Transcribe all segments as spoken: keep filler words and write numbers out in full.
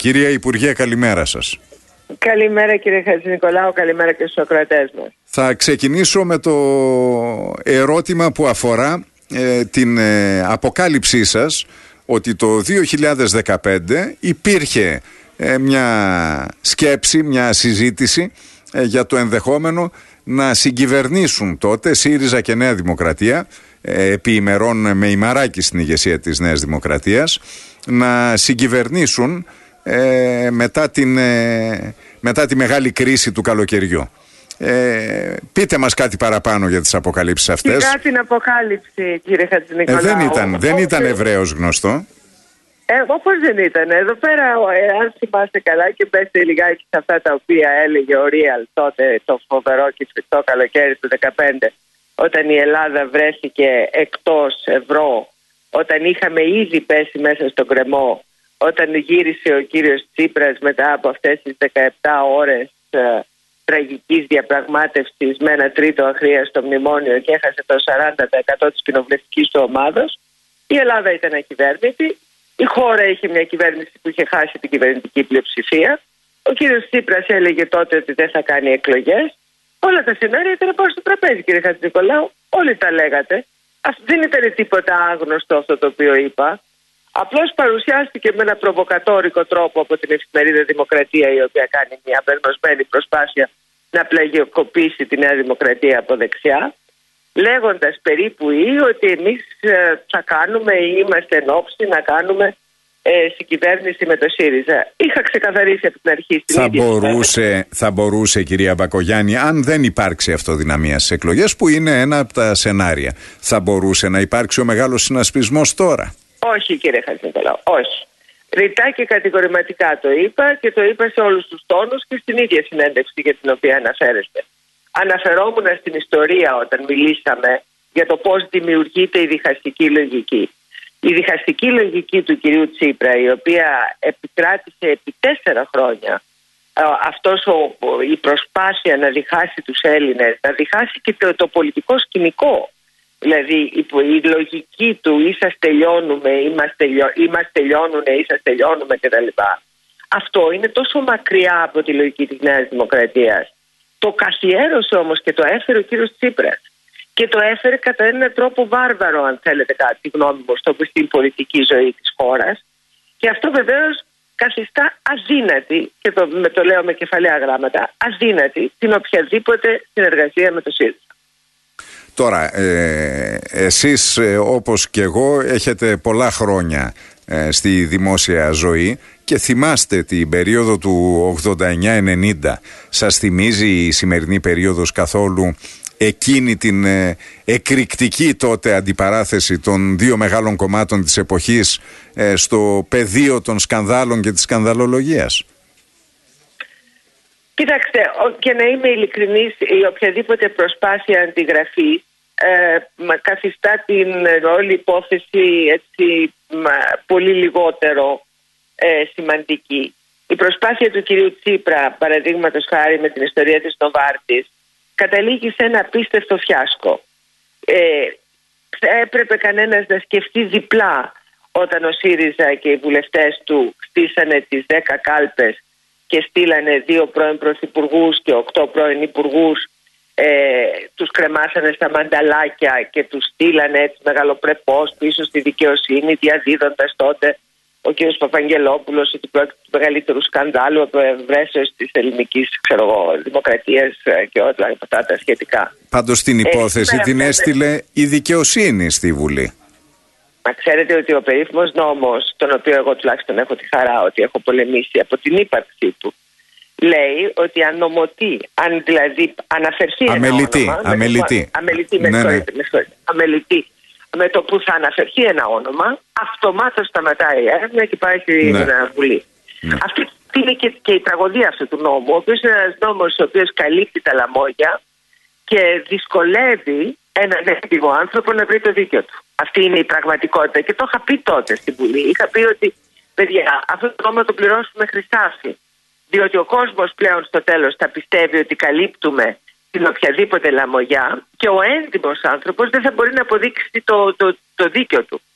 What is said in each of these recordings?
Κυρία Υπουργέ, καλημέρα σας. Καλημέρα κύριε Χατζηνικολάου, καλημέρα και στους ακροατές μας. Θα ξεκινήσω με το ερώτημα που αφορά ε, την ε, αποκάλυψή σας ότι το δύο χιλιάδες δεκαπέντε υπήρχε ε, μια σκέψη, μια συζήτηση ε, για το ενδεχόμενο να συγκυβερνήσουν τότε ΣΥΡΙΖΑ και Νέα Δημοκρατία, ε, επί ημερών με ημαράκι στην ηγεσία της Νέας Δημοκρατίας, να συγκυβερνήσουν ε, μετά, την, ε, μετά τη μεγάλη κρίση του καλοκαιριού. Ε, πείτε μας κάτι παραπάνω για τις αποκαλύψεις αυτές. Σιγά την αποκάλυψη, κύριε Χατζηνικολάου. Ε, δεν ήταν, δεν ήταν ευρέως γνωστό. Ε, όπως δεν ήταν. Εδώ πέρα, ε, αν θυμάστε καλά και πέστε λιγάκι σε αυτά τα οποία έλεγε ο Ρίαλ τότε το φοβερό και φρικτό καλοκαίρι του δεκαπέντε, όταν η Ελλάδα βρέθηκε εκτός ευρώ, όταν είχαμε ήδη πέσει μέσα στον κρεμό, όταν γύρισε ο κύριος Τσίπρας μετά από αυτές τις δεκαεπτά ώρες ε, τραγικής διαπραγμάτευσης με ένα τρίτο αχρίαστο μνημόνιο και έχασε το σαράντα τοις εκατό της κοινοβουλευτικής του ομάδας, η Ελλάδα ήταν ακυβέρνητη. Η χώρα είχε μια κυβέρνηση που είχε χάσει την κυβερνητική πλειοψηφία. Ο κύριος Τσίπρας έλεγε τότε ότι δεν θα κάνει εκλογές. Όλα τα σενάρια ήταν πάνω στο τραπέζι, κύριε Χατζηνικολάου. Όλοι τα λέγατε. Αυτό δεν ήταν τίποτα άγνωστο αυτό το οποίο είπα. Απλώς παρουσιάστηκε με ένα προβοκατόρικο τρόπο από την εφημερίδα Δημοκρατία, η οποία κάνει μια απεγνωσμένη προσπάθεια να πλαγιοκοπήσει τη Νέα Δημοκρατία από δεξιά, λέγοντας περίπου ή ότι εμείς ε, θα κάνουμε ή είμαστε εν όψη να κάνουμε ε, συγκυβέρνηση με το ΣΥΡΙΖΑ. Είχα ξεκαθαρίσει από την αρχή στην θα ίδια μπορούσε, θα μπορούσε, κυρία Μπακογιάννη, αν δεν υπάρξει αυτοδυναμία στις εκλογές, που είναι ένα από τα σενάρια, θα μπορούσε να υπάρξει ο μεγάλος συνασπισμός τώρα? Όχι, κύριε Χατζηνικολάου, όχι. Ρητά και κατηγορηματικά το είπα και το είπα σε όλους τους τόνους και στην ίδια συνέντευξη για την οποία αναφέρεστε. Αναφερόμουν στην ιστορία όταν μιλήσαμε για το πώς δημιουργείται η διχαστική λογική. Η διχαστική λογική του κυρίου Τσίπρα, η οποία επικράτησε επί τέσσερα χρόνια, αυτός ο, η προσπάθεια να διχάσει τους Έλληνες, να διχάσει και το, το πολιτικό σκηνικό. Δηλαδή η, η λογική του ίσας τελειώνουμε, είμαστε, είμαστε τελειώνουνε, ίσας τελειώνουμε κτλ. Αυτό είναι τόσο μακριά από τη λογική της Νέας Δημοκρατίας. Το καθιέρωσε όμως και το έφερε ο κύριος Τσίπρας. Και το έφερε κατά έναν τρόπο βάρβαρο, αν θέλετε κάτι γνώμη μου, στην πολιτική ζωή της χώρας. Και αυτό βεβαίως καθιστά αδύνατη, και το, με το λέω με κεφαλαία γράμματα, αδύνατη την οποιαδήποτε συνεργασία με το ΣΥΡΙΖΑ. Τώρα, ε, εσείς ε, όπως και εγώ έχετε πολλά χρόνια ε, στη δημόσια ζωή και θυμάστε την περίοδο του ογδόντα εννιά ενενήντα. Σας θυμίζει η σημερινή περίοδος καθόλου εκείνη την ε, εκρηκτική τότε αντιπαράθεση των δύο μεγάλων κομμάτων της εποχής ε, στο πεδίο των σκανδάλων και της σκανδαλολογίας? Κοιτάξτε, και να είμαι ειλικρινής, η οποιαδήποτε προσπάθεια αντιγραφής ε, καθιστά την όλη υπόθεση έτσι, πολύ λιγότερο ε, σημαντική. Η προσπάθεια του κυρίου Τσίπρα, παραδείγματος χάρη με την ιστορία της Νοβάρτης, καταλήγει σε ένα απίστευτο φιάσκο. Ε, έπρεπε κανένας να σκεφτεί διπλά όταν ο ΣΥΡΙΖΑ και οι βουλευτές του στήσανε τις δέκα κάλπες και στείλανε δύο πρώην πρωθυπουργούς και οκτώ πρώην υπουργούς, ε, τους κρεμάσανε στα μανταλάκια και τους στείλανε έτσι μεγαλοπρεπώς πίσω στη δικαιοσύνη, διαδίδοντας τότε ο κ. Παπαγγελόπουλος ότι πρόκειται του μεγαλύτερου σκανδάλου από ευρέσεως της ελληνικής δημοκρατίας και όλα αυτά τα σχετικά. Πάντως την υπόθεση ε, την έστειλε η δικαιοσύνη στη Βουλή. Μα ξέρετε ότι ο περίφημος νόμος, τον οποίο εγώ τουλάχιστον έχω τη χαρά ότι έχω πολεμήσει από την ύπαρξή του, λέει ότι αν νομοτεί, αν δηλαδή αναφερθεί αμελητή, ένα όνομα, αμελητή, με, αμελητή, με, ναι, συγχωρείτε, ναι. με, συγχωρείτε, αμελητή, με το που θα αναφερθεί ένα όνομα, αυτομάτως σταματάει η έρευνα και πάει στην ναι. Βουλή. Ναι. Αυτή είναι και, και η τραγωδία αυτού του νόμου, ο οποίος είναι ένας νόμος ο οποίος καλύπτει τα λαμόγια και δυσκολεύει έναν έτοιμο άνθρωπο να βρει το δίκαιο του. Αυτή είναι η πραγματικότητα και το είχα πει τότε στην Βουλή. Είχα πει ότι, παιδιά, αυτό το νόμο το πληρώσουμε χρυσάφι. Διότι ο κόσμος πλέον στο τέλος θα πιστεύει ότι καλύπτουμε την οποιαδήποτε λαμογιά και ο έντιμος άνθρωπος δεν θα μπορεί να αποδείξει το, το, το δίκαιο του.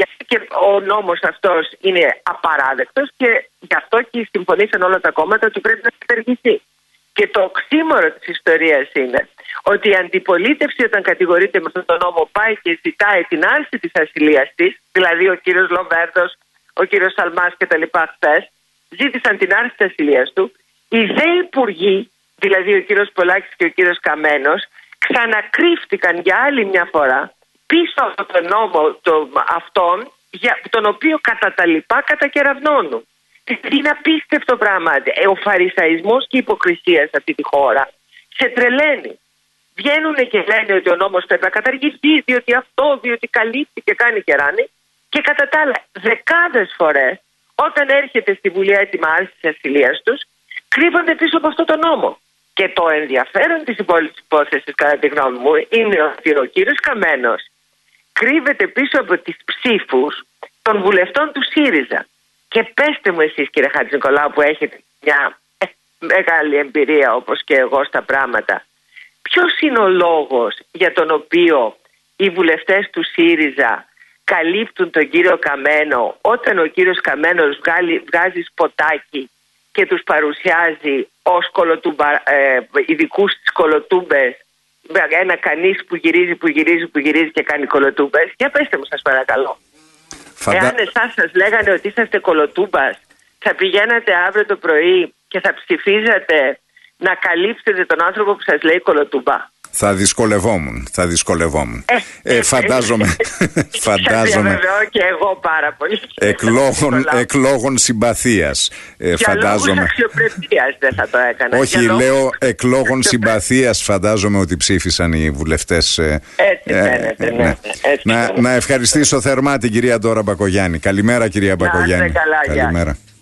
Και ο νόμος αυτός είναι απαράδεκτος και γι' αυτό και συμφωνήσαν όλα τα κόμματα ότι πρέπει να καταργηθεί. Και το οξύμορο της ιστορίας είναι ότι η αντιπολίτευση, όταν κατηγορείται με αυτόν τον νόμο, πάει και ζητάει την άρση της ασυλίας της, δηλαδή ο κύριος Λοβέρδος, ο κύριος Σαλμάς και τα λοιπά χθες, ζήτησαν την άρση της ασυλίας του. Οι δε υπουργοί, δηλαδή ο κύριος Πολάκης και ο κύριος Καμένος, ξανακρύφτηκαν για άλλη μια φορά πίσω από τον νόμο το, αυτόν, για τον οποίο κατά τα λοιπά κατακεραυνώνουν. Είναι απίστευτο πράγμα. Ο φαρισαϊσμός και η υποκρισία σε αυτή τη χώρα σε τρελαίνει. Βγαίνουν και λένε ότι ο νόμος πρέπει να καταργηθεί, διότι αυτό, διότι καλύπτει και κάνει και ράνει. Και κατά τα άλλα, δεκάδες φορές, όταν έρχεται στη Βουλή έτοιμα άρση της ασυλίας τους, κρύβονται πίσω από αυτό το νόμο. Και το ενδιαφέρον της υπόλοιπης υπόθεσης, κατά τη γνώμη μου, είναι ότι ο κύριος Καμένος κρύβεται πίσω από τις ψήφους των βουλευτών του ΣΥΡΙΖΑ. Και πέστε μου εσείς, κύριε Χατζηνικολάου, που έχετε μια μεγάλη εμπειρία όπως και εγώ στα πράγματα, ποιος είναι ο λόγος για τον οποίο οι βουλευτές του ΣΥΡΙΖΑ καλύπτουν τον κύριο Καμένο όταν ο κύριος Καμένος βγάλει, βγάζει σποτάκι και τους παρουσιάζει ως κολοτούμπα, ε, ειδικούς στις κολοτούμπες, ένα κανείς που γυρίζει, που γυρίζει, που γυρίζει και κάνει κολοτούμπες? Για πέστε μου, σας παρακαλώ. Φαντα... Εάν εσάς σας λέγανε ότι είσαστε κολοτούμπας, θα πηγαίνατε αύριο το πρωί και θα ψηφίζατε να καλύψετε τον άνθρωπο που σας λέει κολοτούμπα? Θα δυσκολευόμουν, θα δυσκολευόμουν. Ε, ε, φαντάζομαι, φαντάζομαι. Σας διαβεβαιώ και εγώ πάρα πολύ. Εκλόγων, εκλόγων συμπαθίας. Ε, για φαντάζομαι. λόγους αξιοπρεπίας δεν θα το έκανα. Όχι, για λέω λόγους... εκλόγων συμπαθίας, φαντάζομαι ότι ψήφισαν οι βουλευτές. Ε, έτσι ε, φαίνεται, ε, ναι. ναι. Έτσι να, να ευχαριστήσω θερμά την κυρία Ντόρα Μπακογιάννη. Καλημέρα, κυρία Μπακογιάννη. Καλά, καλημέρα.